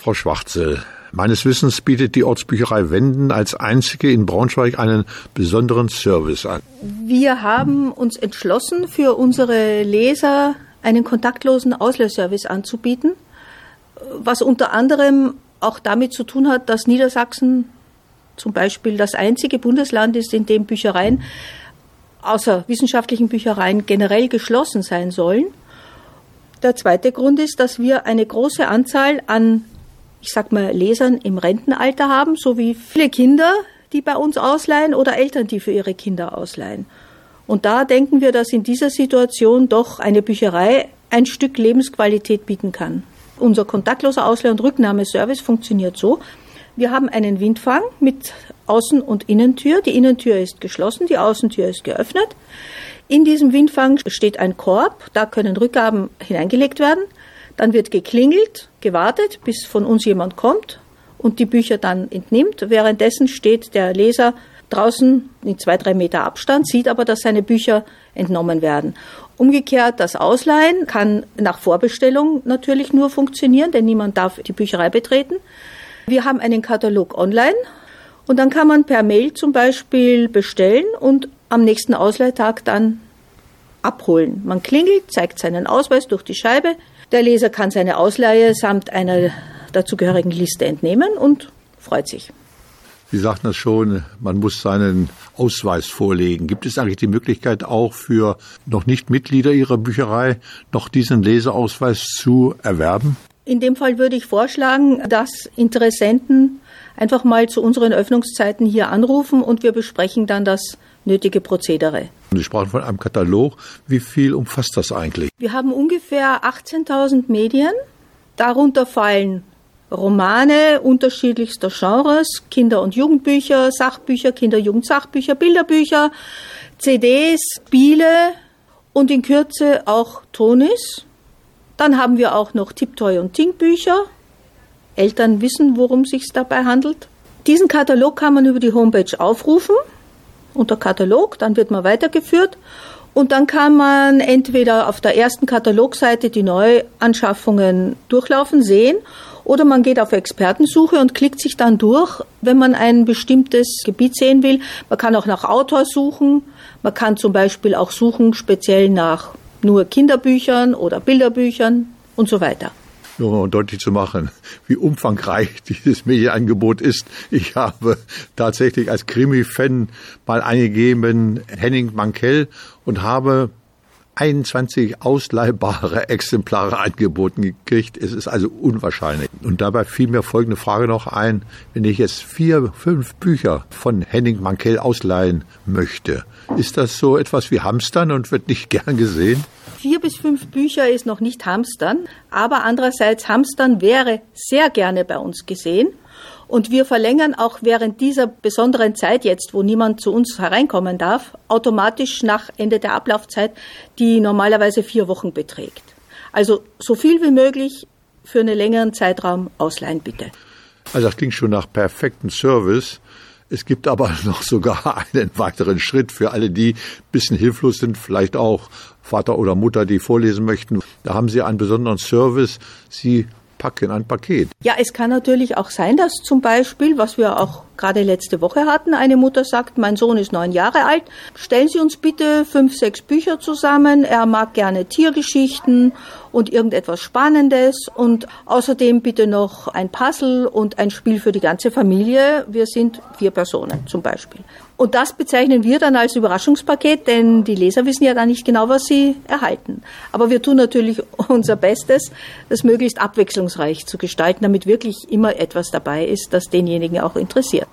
Frau Schwarzel, meines Wissens bietet die Ortsbücherei Wenden als einzige in Braunschweig einen besonderen Service an. Wir haben uns entschlossen, für unsere Leser einen kontaktlosen Ausleihservice anzubieten, was unter anderem auch damit zu tun hat, dass Niedersachsen zum Beispiel das einzige Bundesland ist, in dem Büchereien, außer wissenschaftlichen Büchereien, generell geschlossen sein sollen. Der zweite Grund ist, dass wir eine große Anzahl an, Lesern im Rentenalter haben, sowie viele Kinder, die bei uns ausleihen oder Eltern, die für ihre Kinder ausleihen. Und da denken wir, dass in dieser Situation doch eine Bücherei ein Stück Lebensqualität bieten kann. Unser kontaktloser Ausleih- und Rücknahmeservice funktioniert so: Wir haben einen Windfang mit Außen- und Innentür. Die Innentür ist geschlossen, die Außentür ist geöffnet. In diesem Windfang steht ein Korb, da können Rückgaben hineingelegt werden. Dann wird geklingelt, gewartet, bis von uns jemand kommt und die Bücher dann entnimmt. Währenddessen steht der Leser draußen in 2-3 Meter Abstand, sieht aber, dass seine Bücher entnommen werden. Umgekehrt, das Ausleihen kann nach Vorbestellung natürlich nur funktionieren, denn niemand darf die Bücherei betreten. Wir haben einen Katalog online und dann kann man per Mail zum Beispiel bestellen und am nächsten Ausleihtag dann abholen. Man klingelt, zeigt seinen Ausweis durch die Scheibe. Der Leser kann seine Ausleihe samt einer dazugehörigen Liste entnehmen und freut sich. Sie sagten das schon, man muss seinen Ausweis vorlegen. Gibt es eigentlich die Möglichkeit auch für noch nicht Mitglieder Ihrer Bücherei noch diesen Leseausweis zu erwerben? In dem Fall würde ich vorschlagen, dass Interessenten einfach mal zu unseren Öffnungszeiten hier anrufen und wir besprechen dann das nötige Prozedere. Sie sprachen von einem Katalog. Wie viel umfasst das eigentlich? Wir haben ungefähr 18.000 Medien. Darunter fallen Romane unterschiedlichster Genres, Kinder- und Jugendbücher, Sachbücher, Kinder-Jugend-Sachbücher, Bilderbücher, CDs, Spiele und in Kürze auch Tonis. Dann haben wir auch noch Tipptoy- und Ting-Bücher. Eltern wissen, worum es sich dabei handelt. Diesen Katalog kann man über die Homepage aufrufen, unter Katalog, dann wird man weitergeführt und dann kann man entweder auf der ersten Katalogseite die Neuanschaffungen durchlaufen, sehen, oder man geht auf Expertensuche und klickt sich dann durch, wenn man ein bestimmtes Gebiet sehen will. Man kann auch nach Autor suchen, man kann zum Beispiel auch suchen speziell nach nur Kinderbüchern oder Bilderbüchern und so weiter. Nur um deutlich zu machen, wie umfangreich dieses Medienangebot ist. Ich habe tatsächlich als Krimi-Fan mal eingegeben Henning Mankell und habe 21 ausleihbare Exemplare angeboten gekriegt. Es ist also unwahrscheinlich. Und dabei fiel mir folgende Frage noch ein. Wenn ich jetzt 4, 5 Bücher von Henning Mankell ausleihen möchte, ist das so etwas wie Hamstern und wird nicht gern gesehen? 4 bis 5 Bücher ist noch nicht Hamstern, aber andererseits Hamstern wäre sehr gerne bei uns gesehen. Und wir verlängern auch während dieser besonderen Zeit jetzt, wo niemand zu uns hereinkommen darf, automatisch nach Ende der Ablaufzeit, die normalerweise 4 Wochen beträgt. Also so viel wie möglich für einen längeren Zeitraum ausleihen, bitte. Also das klingt schon nach perfektem Service. Es gibt aber noch sogar einen weiteren Schritt für alle, die ein bisschen hilflos sind, vielleicht auch Vater oder Mutter, die vorlesen möchten. Da haben Sie einen besonderen Service. Sie packen ein Paket. Ja, es kann natürlich auch sein, dass zum Beispiel, was wir auch gerade letzte Woche hatten, eine Mutter sagt, mein Sohn ist 9 Jahre alt, stellen Sie uns bitte 5, 6 Bücher zusammen. Er mag gerne Tiergeschichten und irgendetwas Spannendes und außerdem bitte noch ein Puzzle und ein Spiel für die ganze Familie. Wir sind 4 Personen zum Beispiel. Und das bezeichnen wir dann als Überraschungspaket, denn die Leser wissen ja dann nicht genau, was sie erhalten. Aber wir tun natürlich unser Bestes, das möglichst abwechslungsreich zu gestalten, damit wirklich immer etwas dabei ist, das denjenigen auch interessiert.